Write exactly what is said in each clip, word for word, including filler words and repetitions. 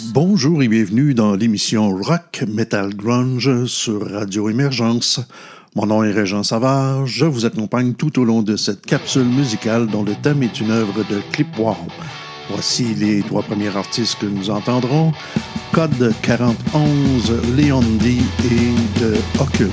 Bonjour et bienvenue dans l'émission Rock Metal Grunge sur Radio Émergence. Mon nom est Régent Savard, je vous accompagne tout au long de cette capsule musicale dont le thème est une œuvre de Clipwarm. Voici les trois premiers artistes que nous entendrons: Code quarante onze, Leon D et The Occult.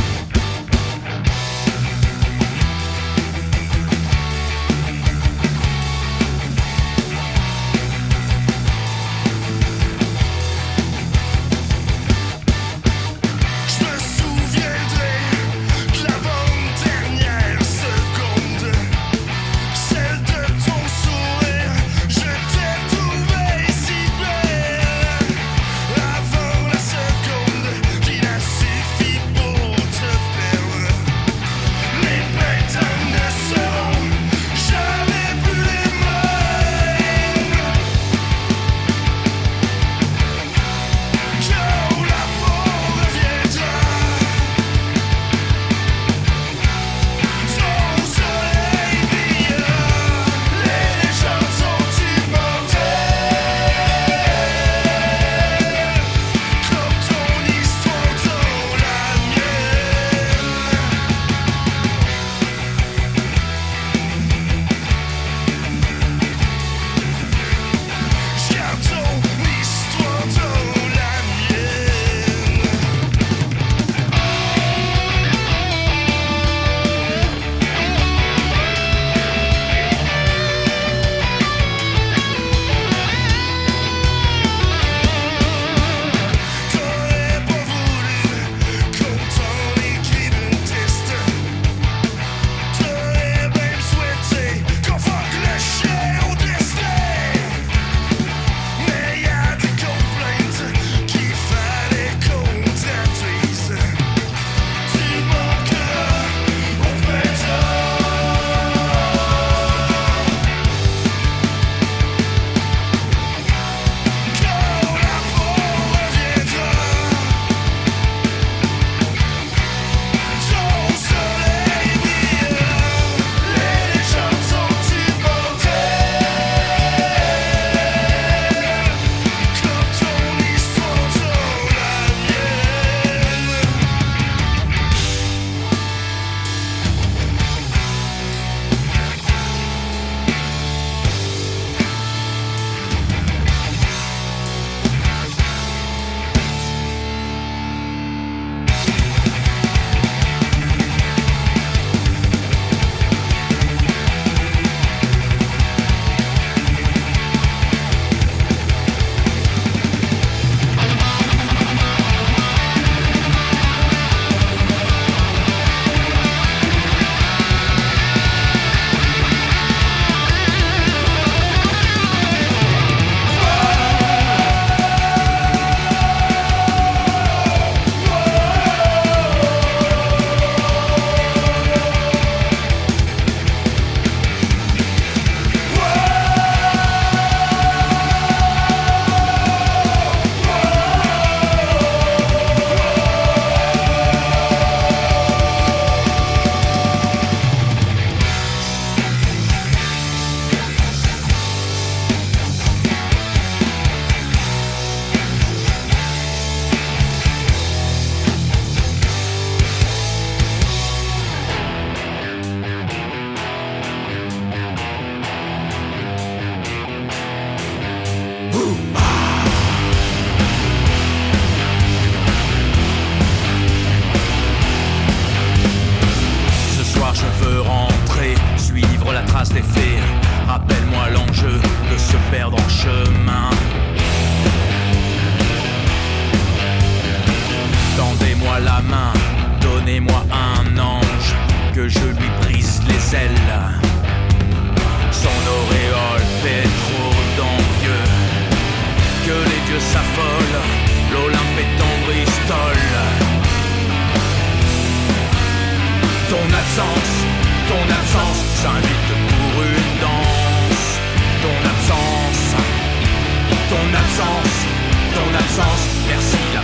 Merci la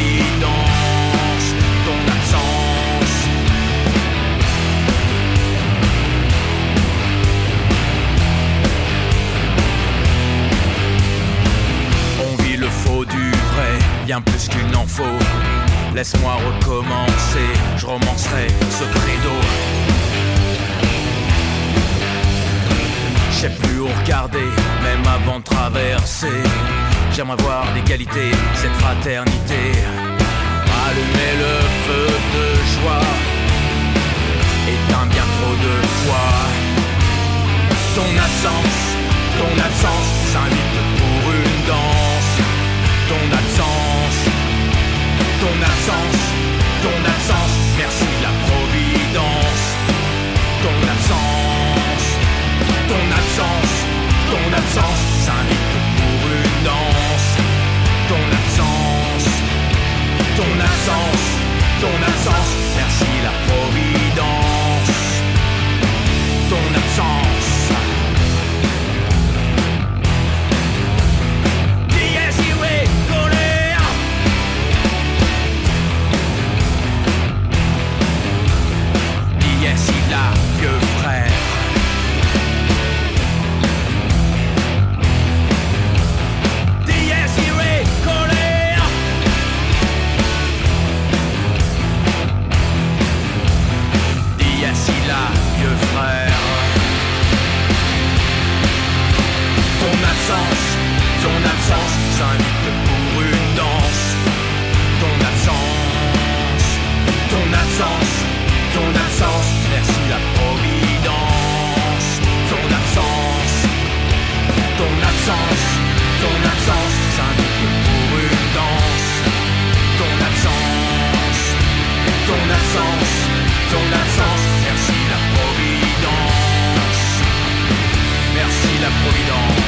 providence, ton absence. On vit le fou faut du vrai, bien plus qu'il n'en faut. Laisse-moi recommencer, je romancerai ce credo. Je sais plus où regarder, même avant de traverser. J'aimerais voir l'égalité, cette fraternité. Allumer le feu de joie, éteins bien trop de fois. Ton absence, ton absence s'invite pour une danse. Ton absence, ton absence, ton absence, merci la providence. Ton absence, ton absence, ton absence s'invite pour une danse. Ton absence, ton absence, ton absence, merci la providence. Ton absence. Vieux frère, désiré, colère. Dis ainsi là, vieux frère. Ton absence, ton absence s'invite pour une danse. Ton absence, ton absence, ton absence, merci la providence. Ton absence, ton absence, ton absence s'invite pour une danse. Ton absence, ton absence, ton absence, merci la providence. Merci la providence.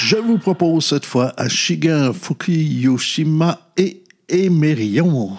Je vous propose cette fois Shiga Fukuyoshima et Emerion.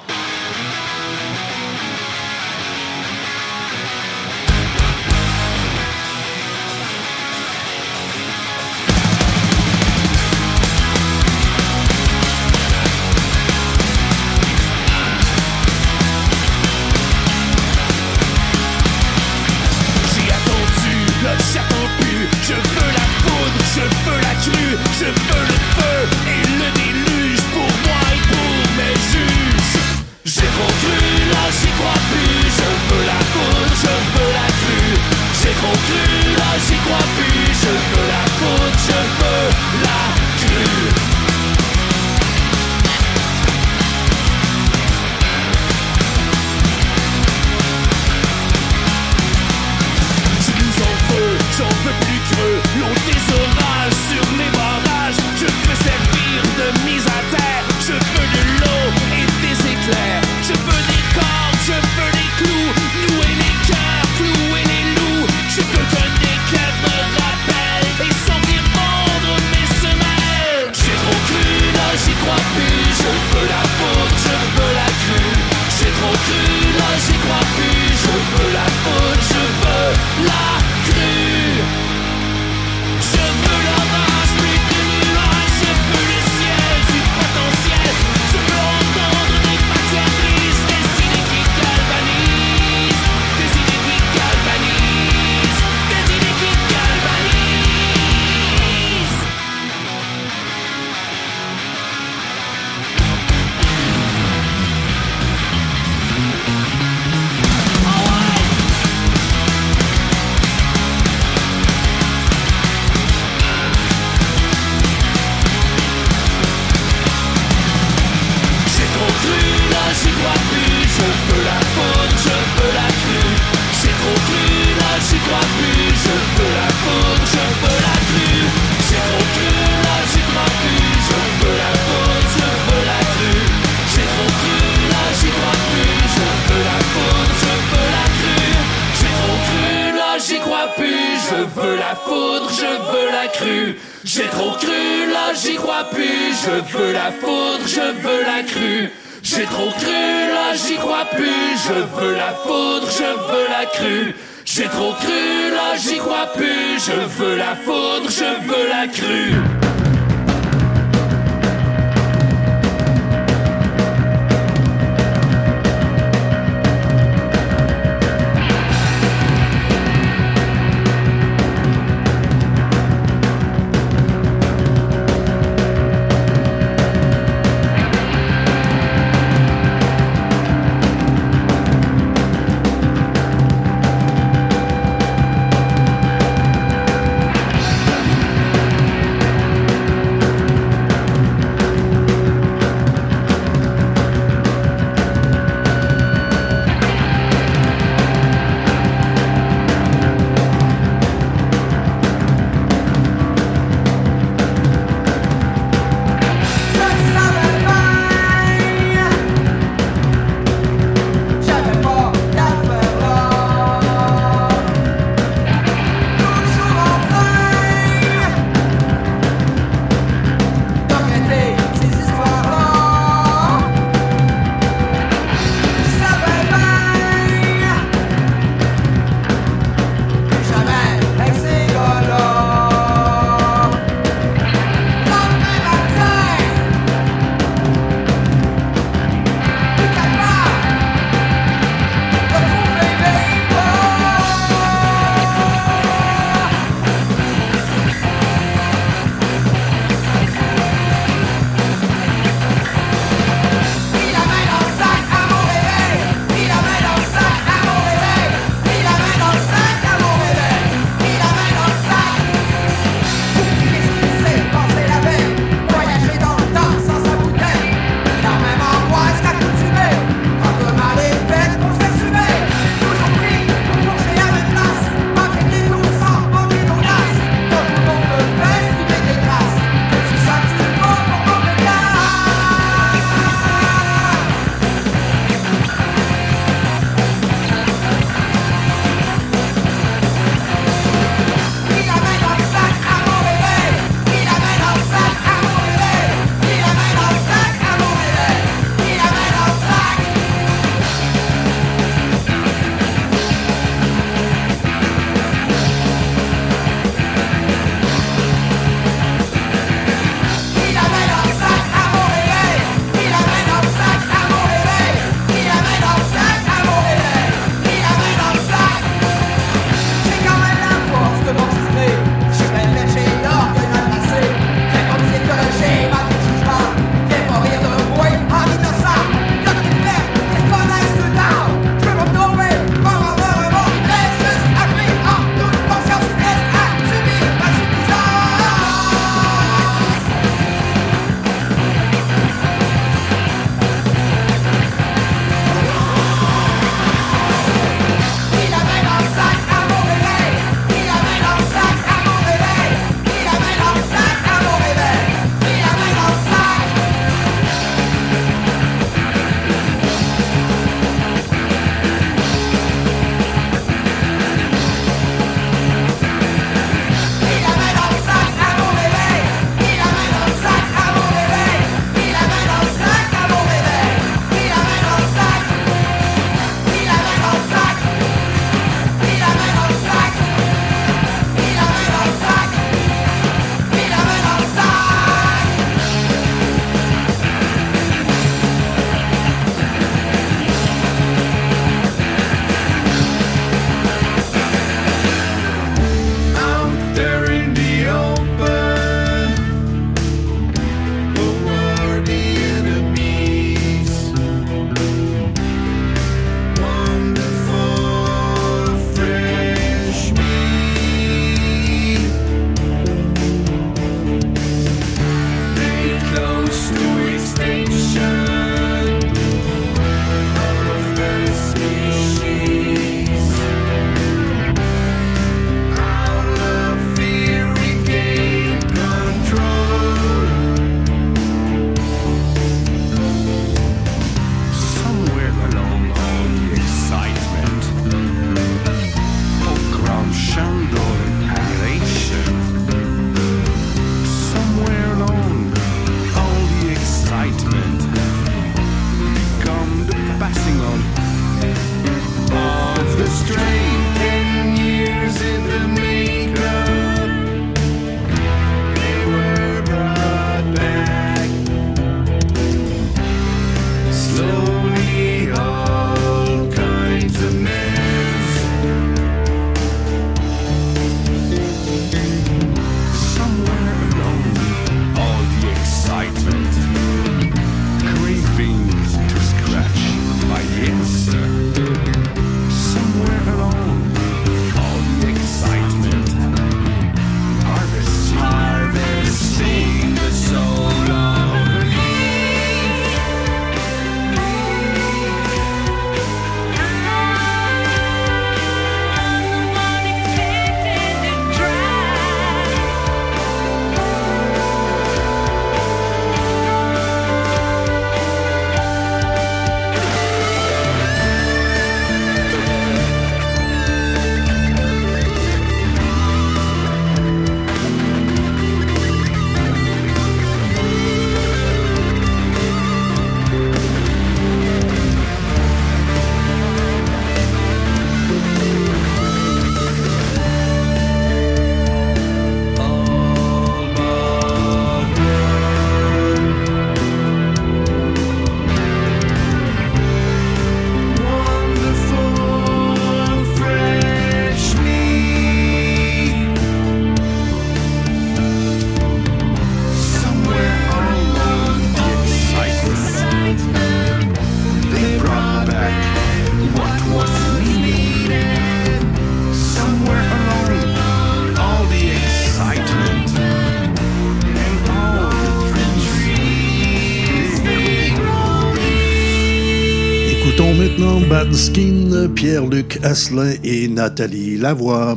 Maintenant, Badskin, Pierre-Luc Asselin et Nathalie Lavoie.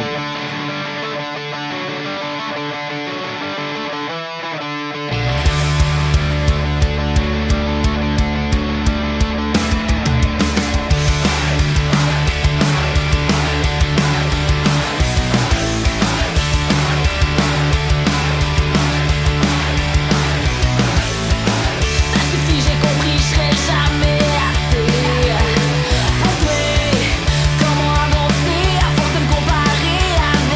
Comment avancer à force de me comparer à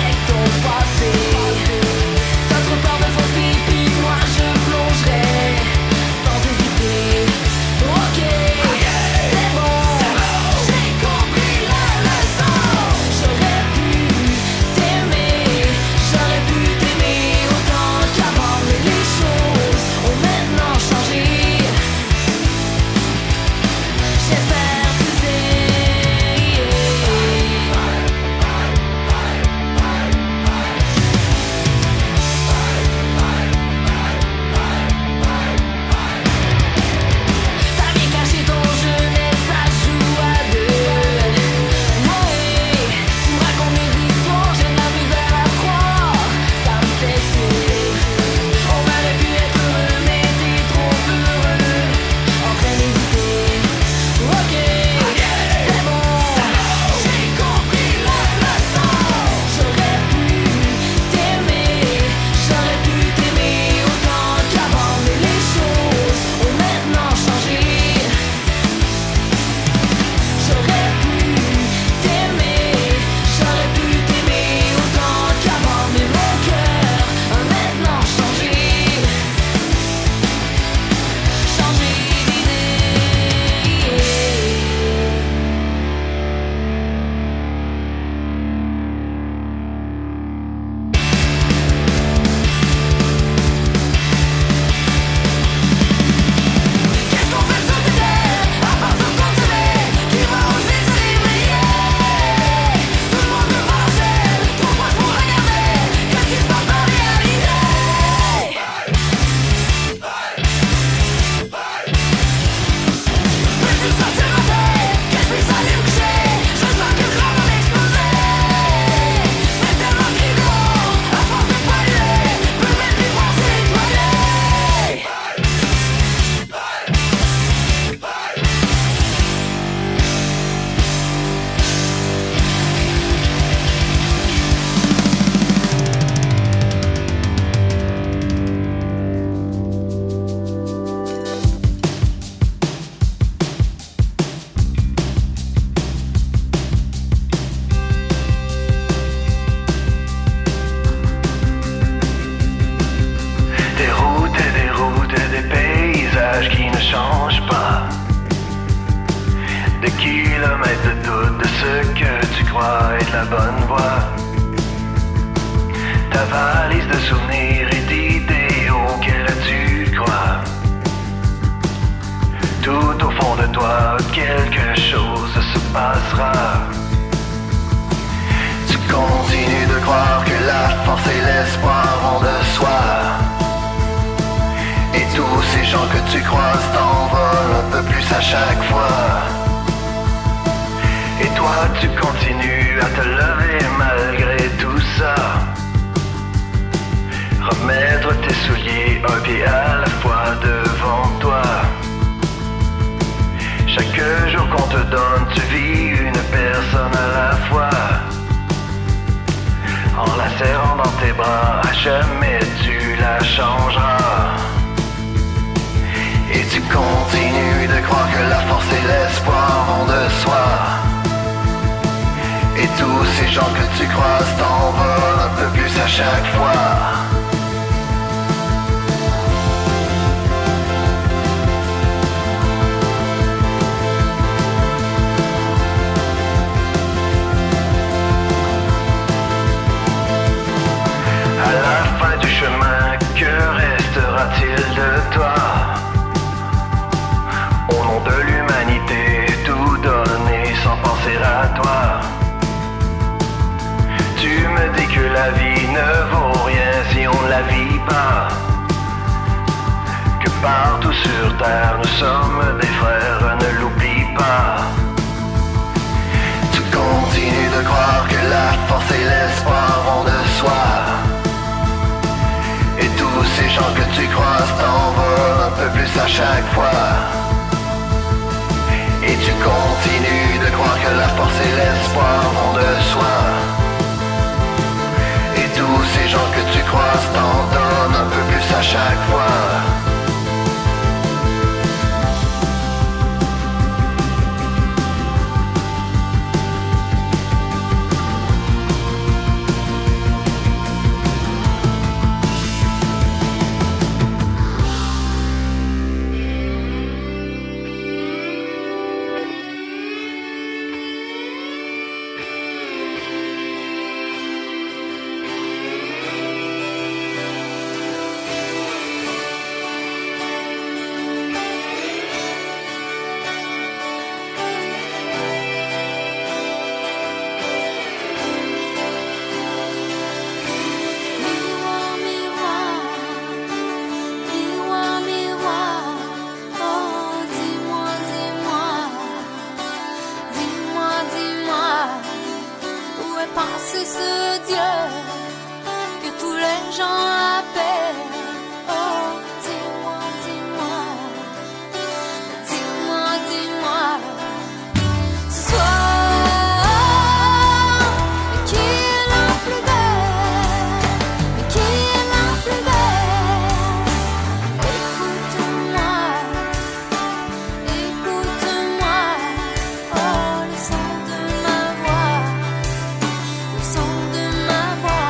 ce que tu crois est de la bonne voie. Ta valise de souvenirs et d'idées auxquelles tu crois. Tout au fond de toi, quelque chose se passera. Tu continues de croire que la force et l'espoir vont de soi. Et tous ces gens que tu croises t'envolent un peu plus à chaque fois. Et toi tu continues à te lever malgré tout ça. Remettre tes souliers un pied à la fois devant toi. Chaque jour qu'on te donne, tu vis une personne à la fois. En la serrant dans tes bras, à jamais tu la changeras. Et tu continues de croire que la force et l'espoir vont de soi. Et tous ces gens que tu croises t'envolent un peu plus à chaque fois. À la fin du chemin, que restera-t-il de toi? Au nom de l'humanité, tout donner sans penser à toi. Tu me dis que la vie ne vaut rien si on ne la vit pas. Que partout sur terre nous sommes des frères, ne l'oublie pas. Tu continues de croire que la force et l'espoir vont de soi. Et tous ces gens que tu croises t'envolent un peu plus à chaque fois. Et tu continues de croire que la force et l'espoir vont de soi. Et tous ces gens que tu croises t'en donnent un peu plus à chaque fois. Son de ma voix.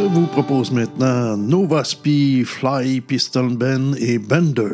vous propose maintenant Nova Spy, Fly, Pistol Ben et Bender.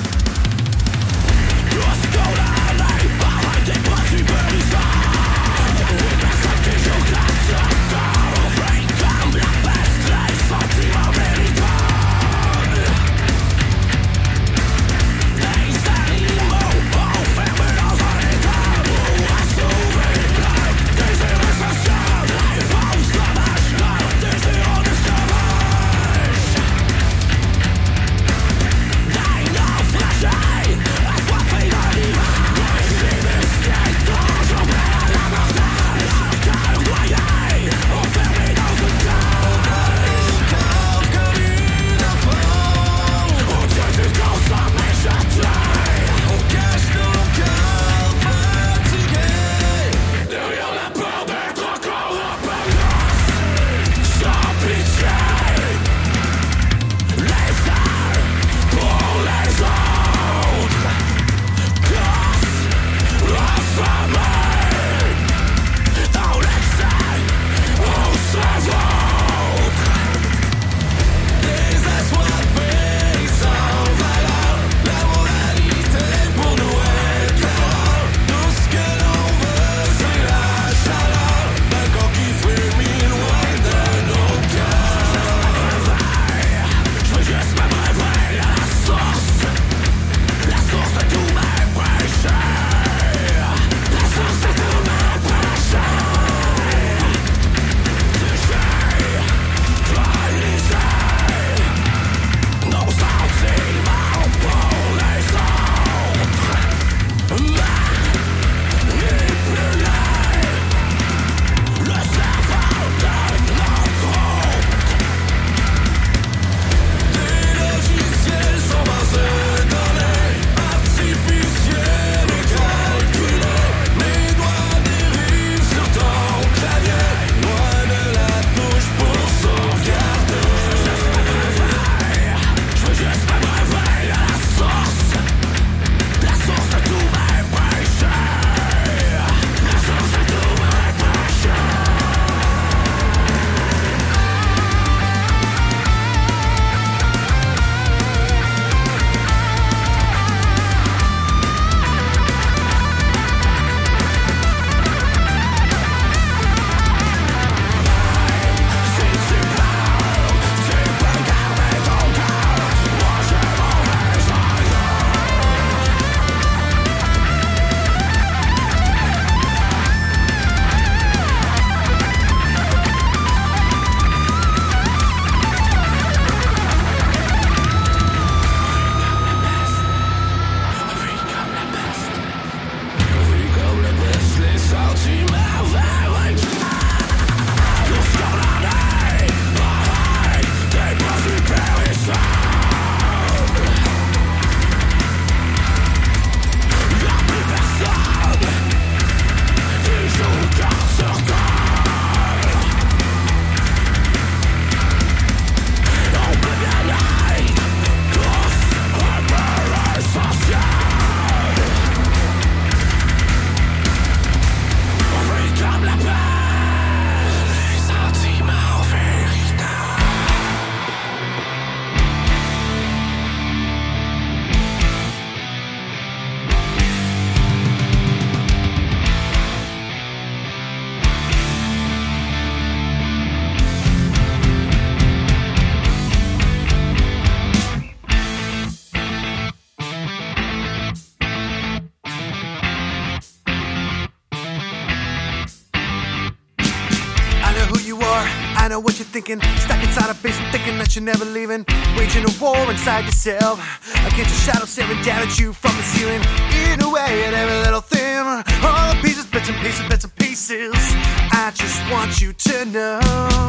I know what you're thinking, stuck inside a basement thinking that you're never leaving, waging a war inside yourself against your shadow staring down at you from the ceiling, eating away at every little thing, all the pieces, bits and pieces, bits and pieces. I just want you to know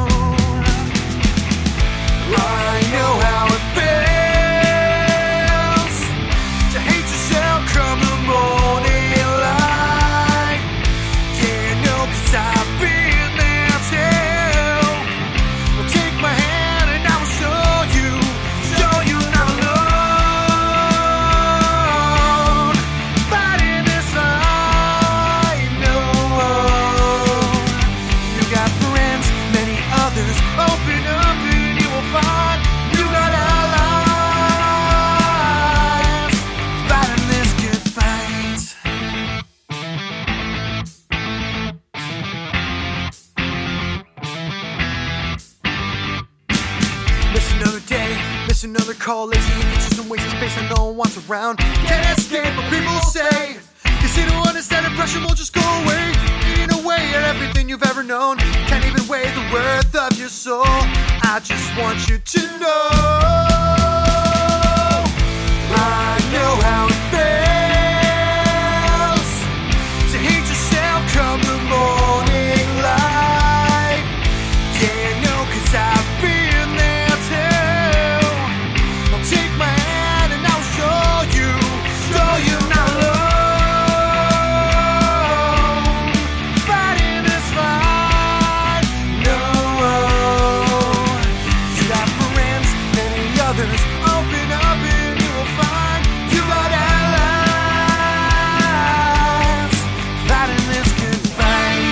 I know how it feels to hate yourself come the morning light. Yeah, no, 'cause I've been there too. Well, take my hand and I will show you, show you not alone. Fighting this fight, no. You got friends, many of call lazy and get you some wasted space and no one wants around. Can't escape what people say, cause you don't understand the pressure won't just go away. Eating away at everything you've ever known. Can't even weigh the worth of your soul. I just want you to know I know how it feels to hate yourself come the morning light. Yeah, no, cause I've been there too. I'll take my hand and I'll show you, show you not alone. Fighting this fight, no. You got friends, many others. Open up and you will find you got allies fighting this good fight.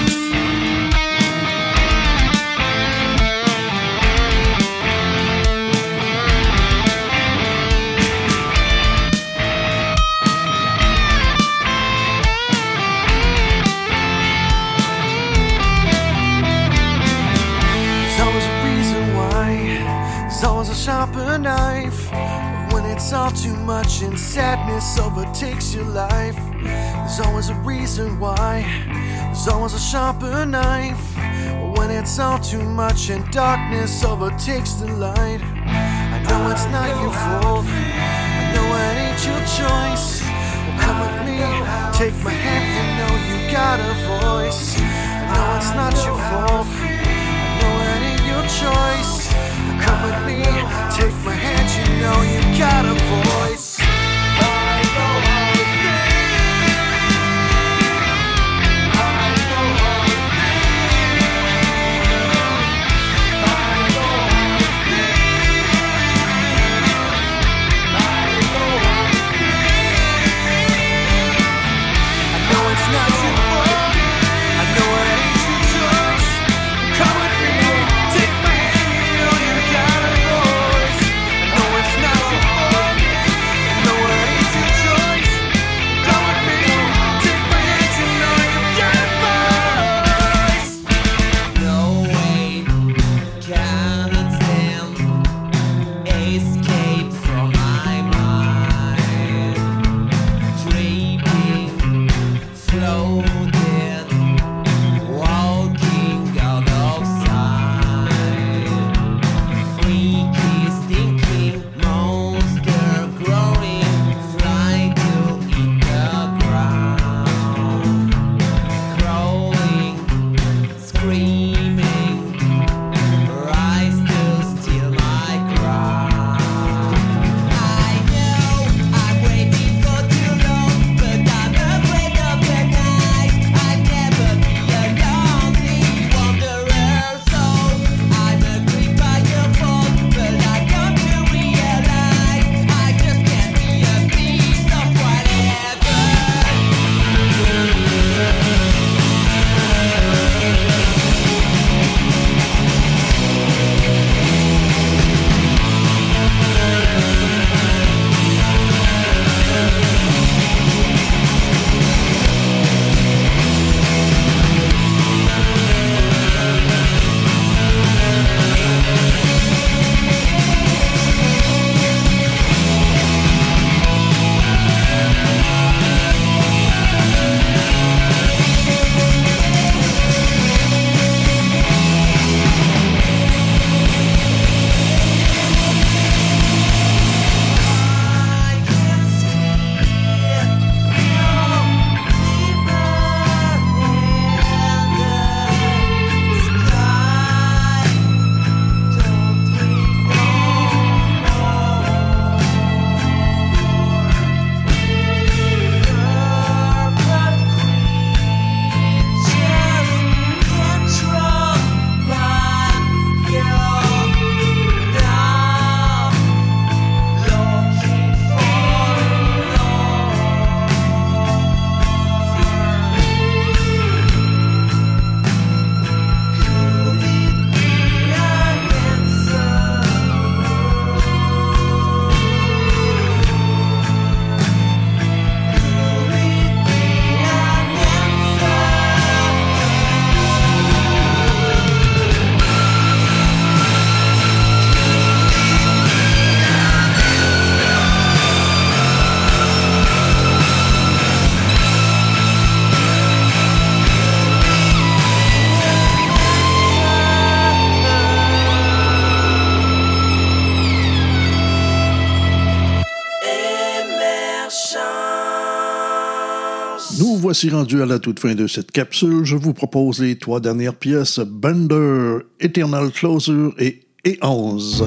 There's always a reason why. There's always a sharper knife. But when it's all too much and sadness overtakes your life, there's always a reason why. There's always a sharper knife. But when it's all too much and darkness overtakes the light, I know it's not your fault. I know it ain't your choice. Well, come with me, take my hand, you know you got a voice. I know it's not your fault. I know it ain't your choice. Well, come with me, take my hand, you know you got a voice. I know how it feels. I know how it feels. I know how it feels. I know how it feels. I Nous voici rendus à la toute fin de cette capsule. Je vous propose les trois dernières pièces, Bender, Eternal Closure et E onze.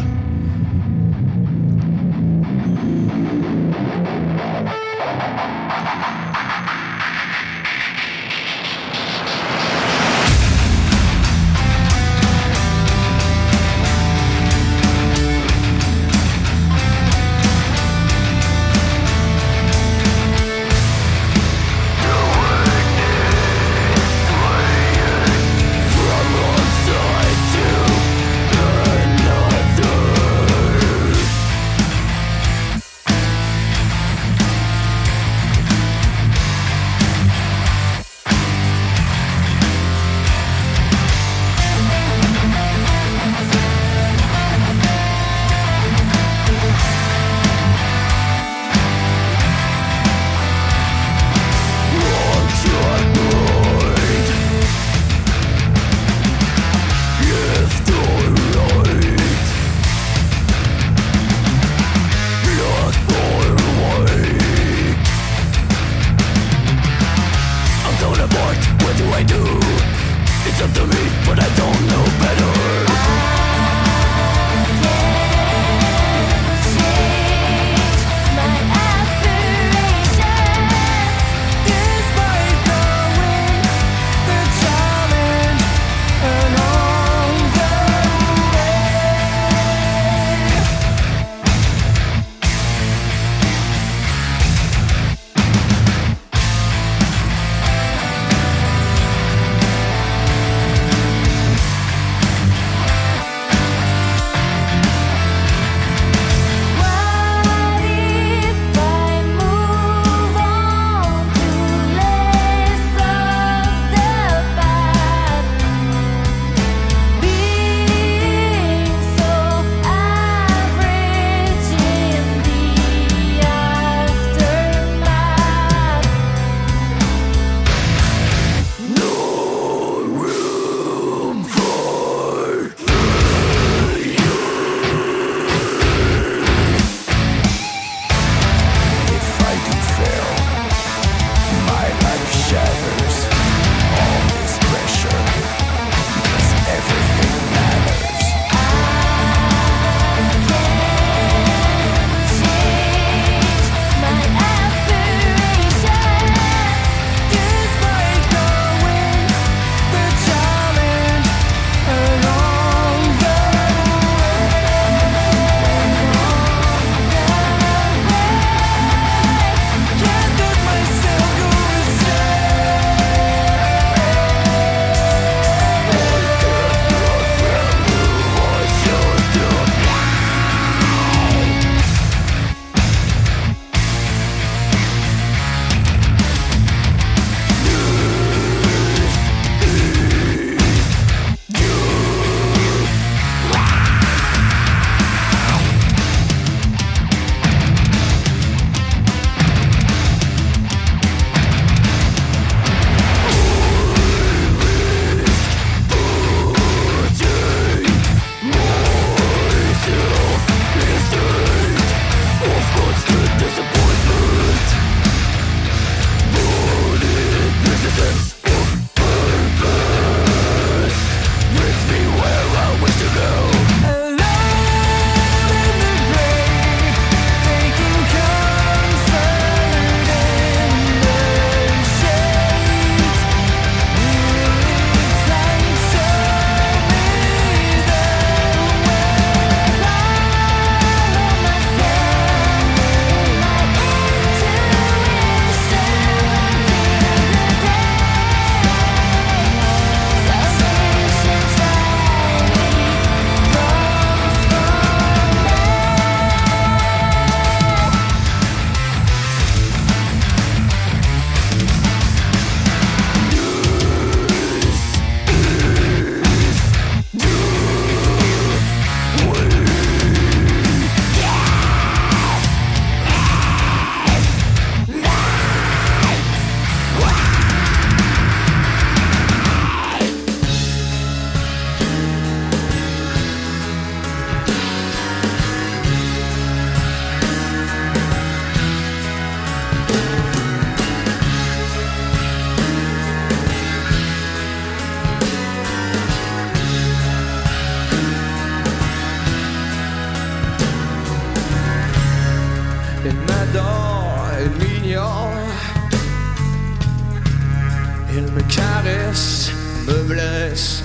Elle me caresse, me blesse.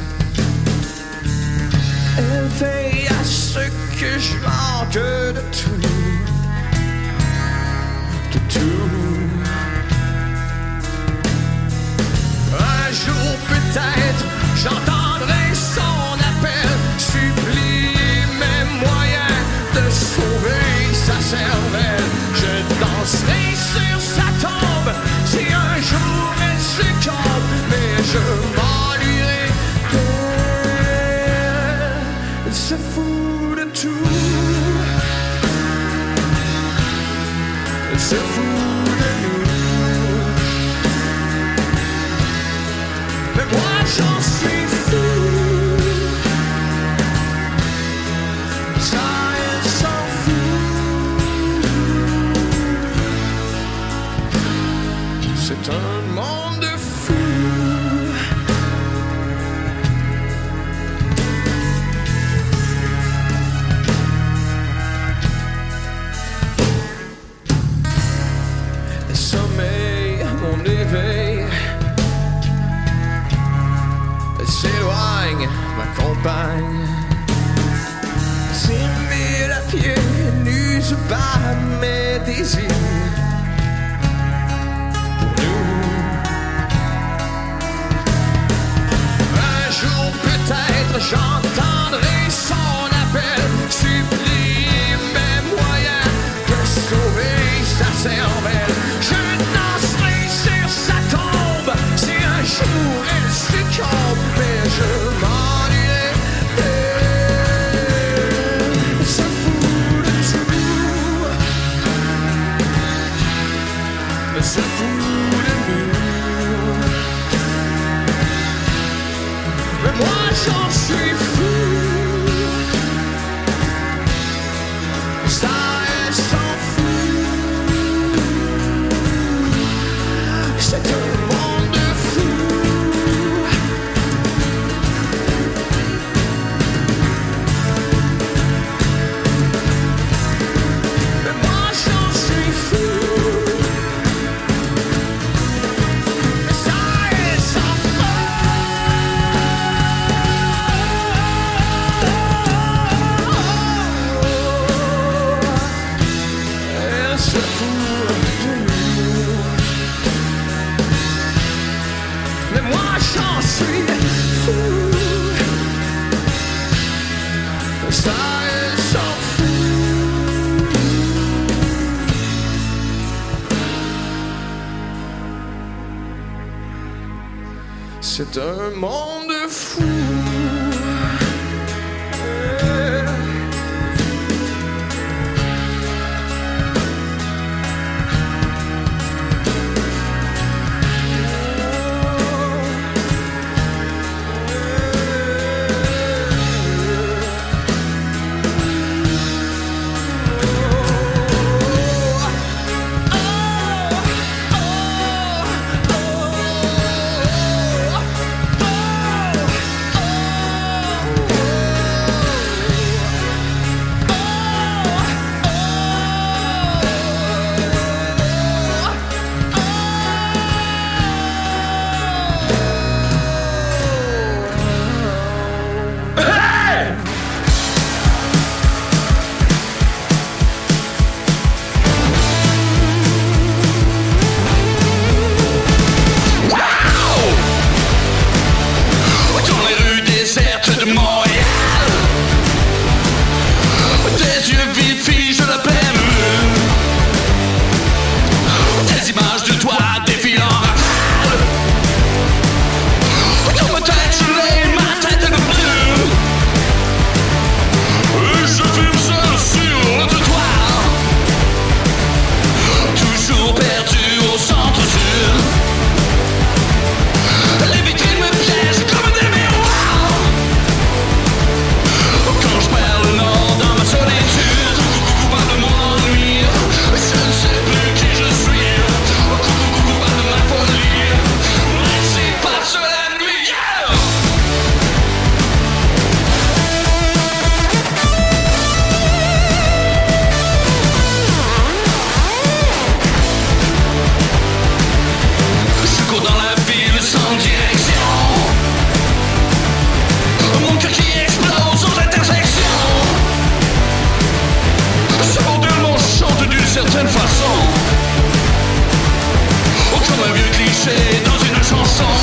Elle veille à ce que je manque de tout, de tout. Un jour peut-être j'entendrai son appel, supplier mes moyens de sauver sa cervelle. Je danserai sur sa tombe si un jour elle succombe, mais je m'ennuierai d'elle. Elle se fout de tout. Elle se fout de nous. Mais moi j'en suis fou. Ça elle s'en fout. C'est un monde de fous. Le sommeil, mon éveil. Elle s'éloigne, ma compagne. Six mille à pied n'use pas mes désirs. Pour nous, un jour peut-être j'entendrai son appel, supplier mes moyens de sauver sa cervelle. Je danserai sur sa tombe si un jour elle succombe, mais je m'ennuierai d'elle. Elle se fout de tout. Elle se fout de nous. Mais moi j'en suis fou. Ça elle s'en fout. C'est un monde de fous. Mais moi j'en suis fou. Mais ça elle s'en fout. Elle se fout de nous. Mais moi j'en suis fou. Ça elle s'en fout. C'est un monde fou. Oh, chanson.